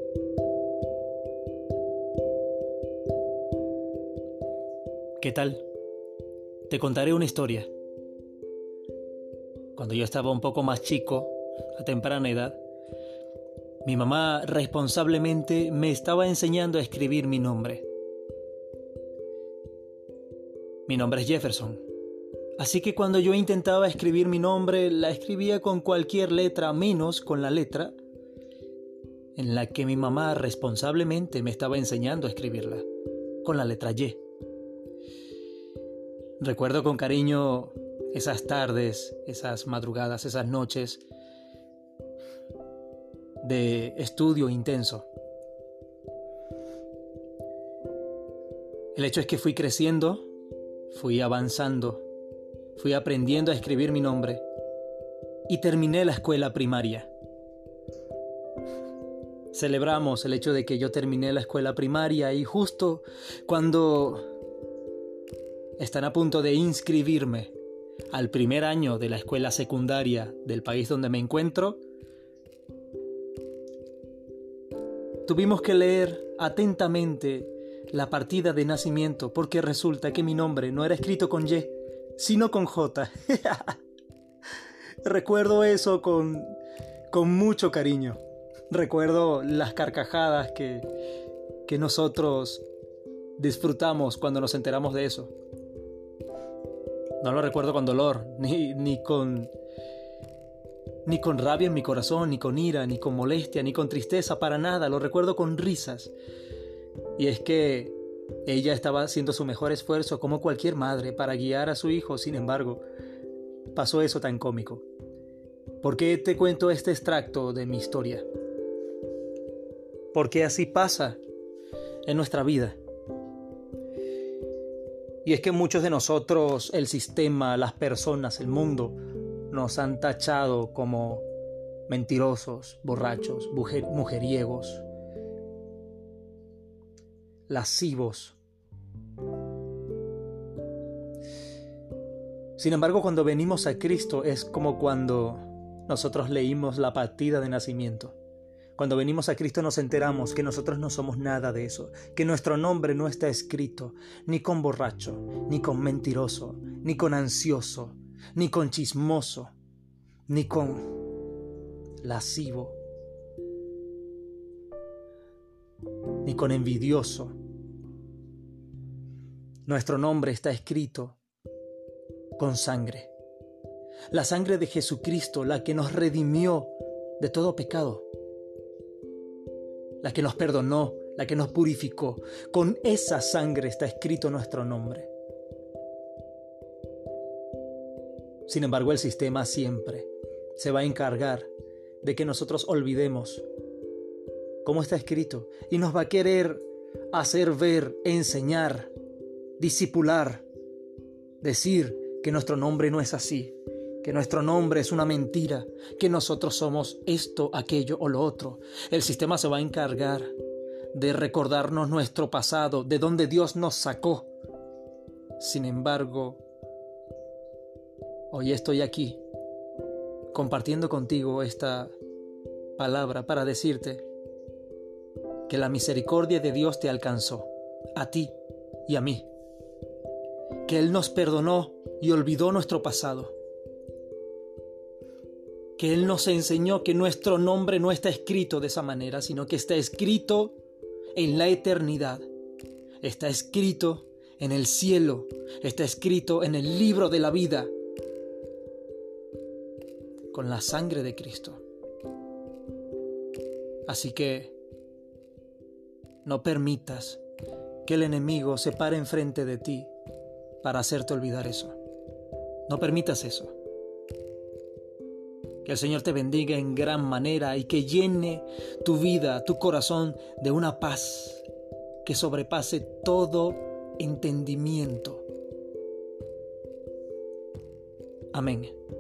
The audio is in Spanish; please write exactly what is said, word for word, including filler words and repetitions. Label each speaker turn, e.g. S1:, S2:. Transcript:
S1: ¿Qué tal? Te contaré una historia. Cuando yo estaba un poco más chico, a temprana edad, mi mamá responsablemente me estaba enseñando a escribir mi nombre. Mi nombre es Jefferson. Así que cuando yo intentaba escribir mi nombre, la escribía con cualquier letra menos con la letra en la que mi mamá responsablemente me estaba enseñando a escribirla, con la letra Y. Recuerdo con cariño esas tardes, esas madrugadas, esas noches de estudio intenso. El hecho es que fui creciendo, fui avanzando, fui aprendiendo a escribir mi nombre y terminé la escuela primaria. Celebramos el hecho de que yo terminé la escuela primaria y justo cuando están a punto de inscribirme al primer año de la escuela secundaria del país donde me encuentro, tuvimos que leer atentamente la partida de nacimiento porque resulta que mi nombre no era escrito con Y, sino con J. Recuerdo eso con, con mucho cariño. Recuerdo las carcajadas que, que nosotros disfrutamos cuando nos enteramos de eso. No lo recuerdo con dolor, ni, ni con ni con rabia en mi corazón, ni con ira, ni con molestia, ni con tristeza, para nada. Lo recuerdo con risas. Y es que ella estaba haciendo su mejor esfuerzo, como cualquier madre, para guiar a su hijo. Sin embargo, pasó eso tan cómico. ¿Por qué te cuento este extracto de mi historia? Porque así pasa en nuestra vida. Y es que muchos de nosotros, el sistema, las personas, el mundo, nos han tachado como mentirosos, borrachos, mujer, mujeriegos, lascivos. Sin embargo, cuando venimos a Cristo es como cuando nosotros leímos la partida de nacimiento. Cuando venimos a Cristo nos enteramos que nosotros no somos nada de eso, que nuestro nombre no está escrito ni con borracho, ni con mentiroso, ni con ansioso, ni con chismoso, ni con lascivo, ni con envidioso. Nuestro nombre está escrito con sangre. La sangre de Jesucristo, la que nos redimió de todo pecado, la que nos perdonó, la que nos purificó. Con esa sangre está escrito nuestro nombre. Sin embargo, el sistema siempre se va a encargar de que nosotros olvidemos cómo está escrito y nos va a querer hacer ver, enseñar, discipular, decir que nuestro nombre no es así, que nuestro nombre es una mentira, que nosotros somos esto, aquello o lo otro. El sistema se va a encargar de recordarnos nuestro pasado, de donde Dios nos sacó. Sin embargo, hoy estoy aquí compartiendo contigo esta palabra para decirte que la misericordia de Dios te alcanzó, a ti y a mí, que Él nos perdonó y olvidó nuestro pasado, que Él nos enseñó que nuestro nombre no está escrito de esa manera, sino que está escrito en la eternidad, está escrito en el cielo, está escrito en el libro de la vida, con la sangre de Cristo. Así que no permitas que el enemigo se pare enfrente de ti para hacerte olvidar eso. No permitas eso. Que el Señor te bendiga en gran manera y que llene tu vida, tu corazón de una paz que sobrepase todo entendimiento. Amén.